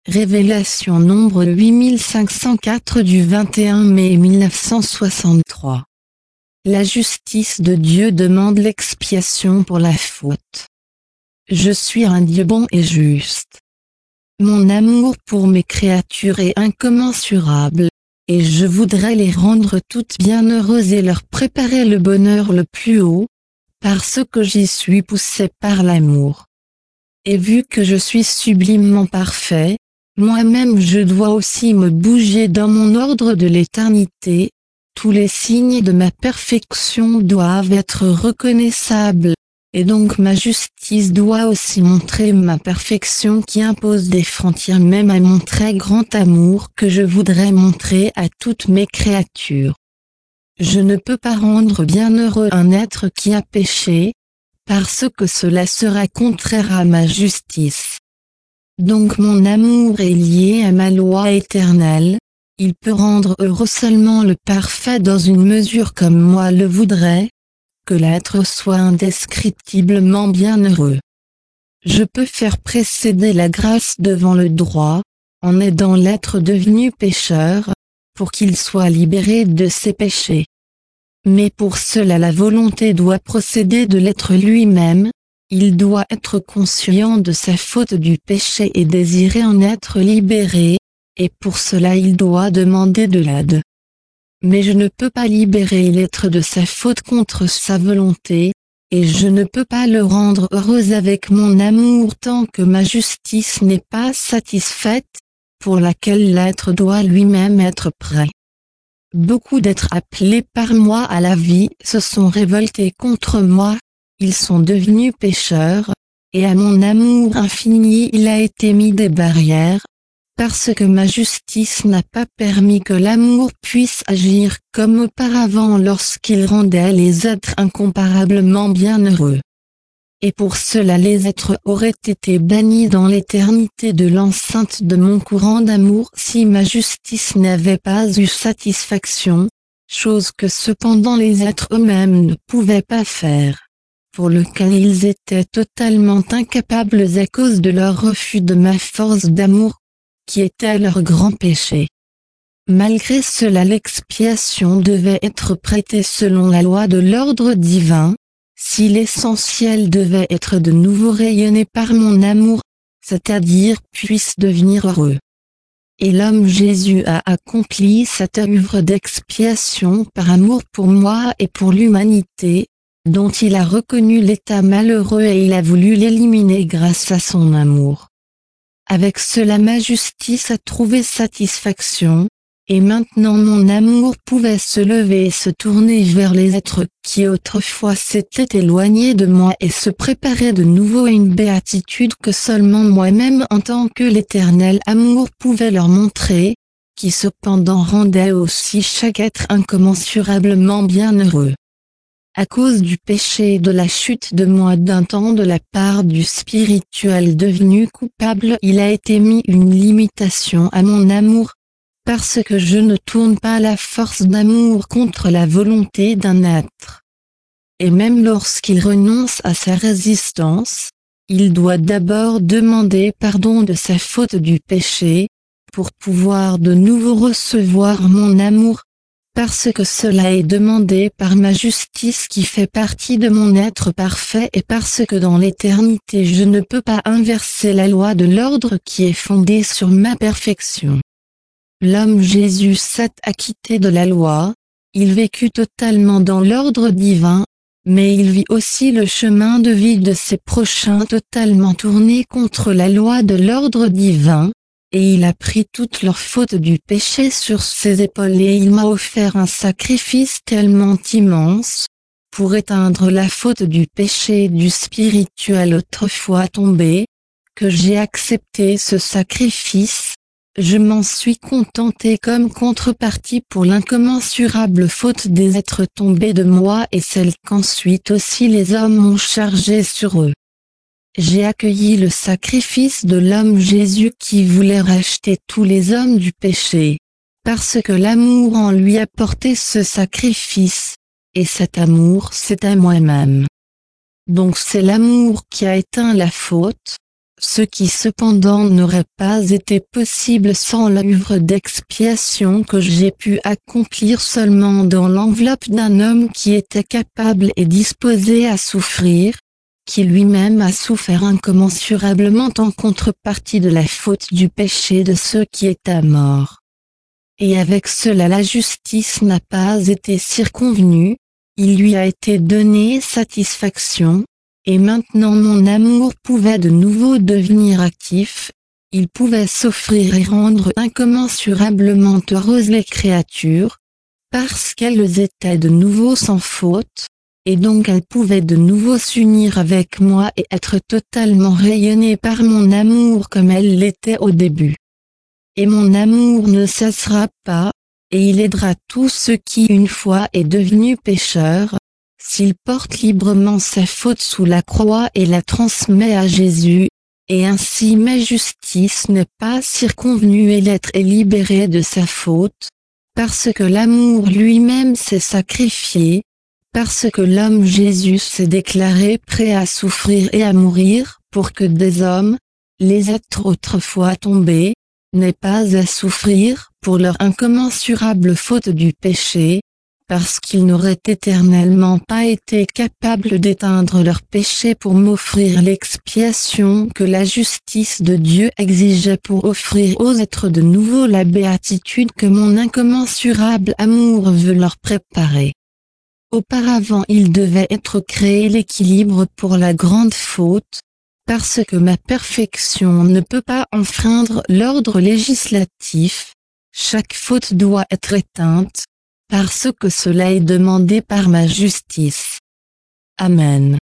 Révélation nombre 8504 du 21 mai 1963. La justice de Dieu demande l'expiation pour la faute. Je suis un Dieu bon et juste. Mon amour pour mes créatures est incommensurable, et je voudrais les rendre toutes bienheureuses et leur préparer le bonheur le plus haut, parce que j'y suis poussé par l'amour. Et vu que je suis sublimement parfait, moi-même je dois aussi me bouger dans mon ordre de l'éternité, tous les signes de ma perfection doivent être reconnaissables, et donc ma justice doit aussi montrer ma perfection qui impose des frontières même à mon très grand amour que je voudrais montrer à toutes mes créatures. Je ne peux pas rendre bienheureux un être qui a péché, parce que cela sera contraire à ma justice. Donc mon amour est lié à ma loi éternelle, il peut rendre heureux seulement le parfait dans une mesure comme moi le voudrais, que l'être soit indescriptiblement bienheureux. Je peux faire précéder la grâce devant le droit, en aidant l'être devenu pécheur, pour qu'il soit libéré de ses péchés. Mais pour cela la volonté doit procéder de l'être lui-même, il doit être conscient de sa faute du péché et désirer en être libéré, et pour cela il doit demander de l'aide. Mais je ne peux pas libérer l'être de sa faute contre sa volonté, et je ne peux pas le rendre heureux avec mon amour tant que ma justice n'est pas satisfaite, pour laquelle l'être doit lui-même être prêt. Beaucoup d'êtres appelés par moi à la vie se sont révoltés contre moi, ils sont devenus pécheurs, et à mon amour infini il a été mis des barrières, parce que ma justice n'a pas permis que l'amour puisse agir comme auparavant lorsqu'il rendait les êtres incomparablement bienheureux. Et pour cela les êtres auraient été bannis dans l'éternité de l'enceinte de mon courant d'amour si ma justice n'avait pas eu satisfaction, chose que cependant les êtres eux-mêmes ne pouvaient pas faire, pour lequel ils étaient totalement incapables à cause de leur refus de ma force d'amour, qui était leur grand péché. Malgré cela l'expiation devait être prêtée selon la loi de l'ordre divin, si l'essentiel devait être de nouveau rayonné par mon amour, c'est-à-dire puisse devenir heureux. Et l'homme Jésus a accompli cette œuvre d'expiation par amour pour moi et pour l'humanité, dont il a reconnu l'état malheureux et il a voulu l'éliminer grâce à son amour. Avec cela ma justice a trouvé satisfaction, et maintenant mon amour pouvait se lever et se tourner vers les êtres qui autrefois s'étaient éloignés de moi et se préparer de nouveau à une béatitude que seulement moi-même en tant que l'éternel amour pouvait leur montrer, qui cependant rendait aussi chaque être incommensurablement bienheureux. À cause du péché et de la chute de moi d'un temps de la part du spirituel devenu coupable, il a été mis une limitation à mon amour, parce que je ne tourne pas la force d'amour contre la volonté d'un être. Et même lorsqu'il renonce à sa résistance, il doit d'abord demander pardon de sa faute du péché, pour pouvoir de nouveau recevoir mon amour, parce que cela est demandé par ma justice qui fait partie de mon être parfait et parce que dans l'éternité je ne peux pas inverser la loi de l'ordre qui est fondée sur ma perfection. L'homme Jésus s'est acquitté de la loi, il vécut totalement dans l'ordre divin, mais il vit aussi le chemin de vie de ses prochains totalement tourné contre la loi de l'ordre divin, et il a pris toutes leurs fautes du péché sur ses épaules et il m'a offert un sacrifice tellement immense, pour éteindre la faute du péché du spirituel autrefois tombé, que j'ai accepté ce sacrifice. Je m'en suis contenté comme contrepartie pour l'incommensurable faute des êtres tombés de moi et celle qu'ensuite aussi les hommes ont chargée sur eux. J'ai accueilli le sacrifice de l'homme Jésus qui voulait racheter tous les hommes du péché, parce que l'amour en lui a porté ce sacrifice, et cet amour c'est à moi-même. Donc c'est l'amour qui a éteint la faute, ce qui cependant n'aurait pas été possible sans l'œuvre d'expiation que j'ai pu accomplir seulement dans l'enveloppe d'un homme qui était capable et disposé à souffrir, qui lui-même a souffert incommensurablement en contrepartie de la faute du péché de ceux qui étaient morts. Et avec cela la justice n'a pas été circonvenue, il lui a été donné satisfaction, et maintenant mon amour pouvait de nouveau devenir actif, il pouvait s'offrir et rendre incommensurablement heureuses les créatures, parce qu'elles étaient de nouveau sans faute, et donc elles pouvaient de nouveau s'unir avec moi et être totalement rayonnées par mon amour comme elles l'étaient au début. Et mon amour ne cessera pas, et il aidera tous ceux qui une fois est devenu pécheur, s'il porte librement sa faute sous la croix et la transmet à Jésus, et ainsi ma justice n'est pas circonvenue et l'être est libéré de sa faute, parce que l'amour lui-même s'est sacrifié, parce que l'homme Jésus s'est déclaré prêt à souffrir et à mourir pour que des hommes, les êtres autrefois tombés, n'aient pas à souffrir pour leur incommensurable faute du péché, parce qu'ils n'auraient éternellement pas été capables d'éteindre leur péché pour m'offrir l'expiation que la justice de Dieu exigeait pour offrir aux êtres de nouveau la béatitude que mon incommensurable amour veut leur préparer. Auparavant il devait être créé l'équilibre pour la grande faute, parce que ma perfection ne peut pas enfreindre l'ordre législatif, chaque faute doit être éteinte, parce que cela est demandé par ma justice. Amen.